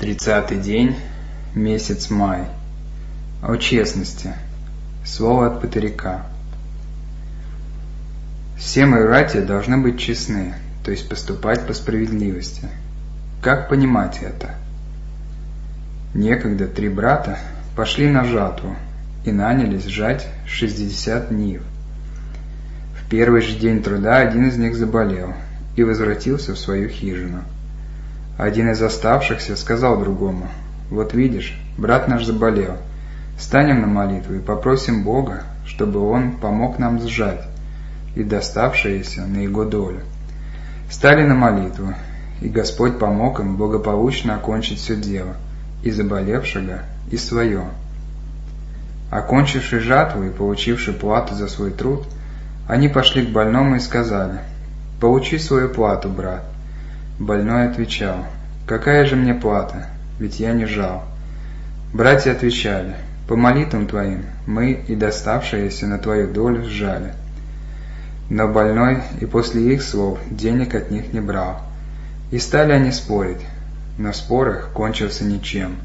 30-й день, месяц май. О честности. Слово от Патарика. Все мои братья должны быть честны, то есть поступать по справедливости. Как понимать это? Некогда 3 брата пошли на жатву и нанялись жать 60 нив. В первый же день труда один из них заболел и возвратился в свою хижину. Один из оставшихся сказал другому: «Вот видишь, брат наш заболел. Станем на молитву и попросим Бога, чтобы Он помог нам сжать и доставшееся на Его долю». Стали на молитву, и Господь помог им благополучно окончить все дело, и заболевшего, и свое. Окончивши жатву и получивши плату за свой труд, они пошли к больному и сказали: «Получи свою плату, брат». Больной отвечал: «Какая же мне плата? Ведь я не жал». Братья отвечали: «По молитвам твоим мы и доставшееся на твою долю сжали». Но больной и после их слов денег от них не брал. И стали они спорить, но спор их кончился ничем.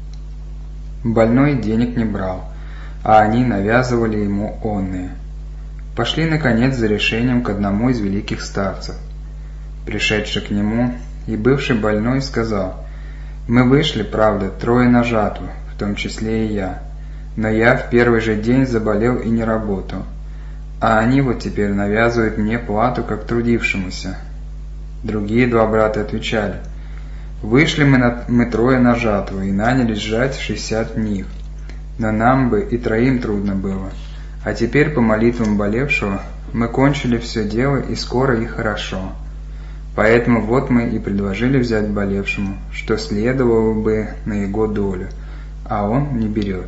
Больной денег не брал, а они навязывали ему онные. Пошли, наконец, за решением к одному из великих старцев. Пришедший к нему и бывший больной сказал: «Мы вышли, правда, 3 на жатву, в том числе и я, но я в первый же день заболел и не работал, а они вот теперь навязывают мне плату как трудившемуся». Другие 2 брата отвечали: «Вышли мы 3 на жатву и нанялись жать 60 нив, но нам бы и 3 трудно было, а теперь по молитвам болевшего мы кончили все дело и скоро и хорошо. Поэтому вот мы и предложили взять болевшему, что следовало бы на его долю, а он не берет».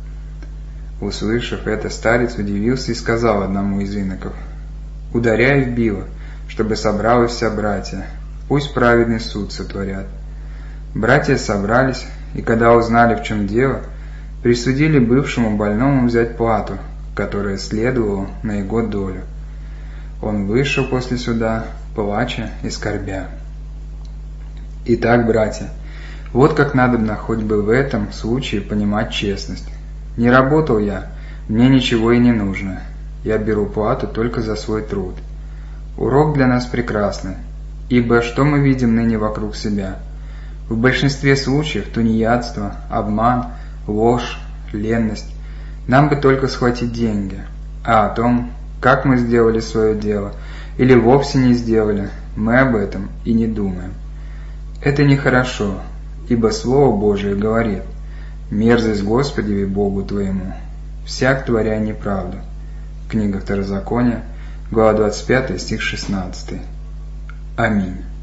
Услышав это, старец удивился и сказал одному из иноков: «Ударяй в било, чтобы собралась вся братья, пусть праведный суд сотворят». Братья собрались, и когда узнали, в чем дело, присудили бывшему больному взять плату, которая следовала на его долю. Он вышел после суда, плача и скорбя. Итак, братья, вот как надобно хоть бы в этом случае понимать честность. Не работал я, мне ничего и не нужно. Я беру плату только за свой труд. Урок для нас прекрасный, ибо что мы видим ныне вокруг себя? В большинстве случаев тунеядство, обман, ложь, ленность. Нам бы только схватить деньги, а о том, как мы сделали свое дело или вовсе не сделали, мы об этом и не думаем. Это нехорошо, ибо Слово Божие говорит: «Мерзость Господи Богу твоему, всяк творя неправду». Книга Второзакония, глава 25, стих 16. Аминь.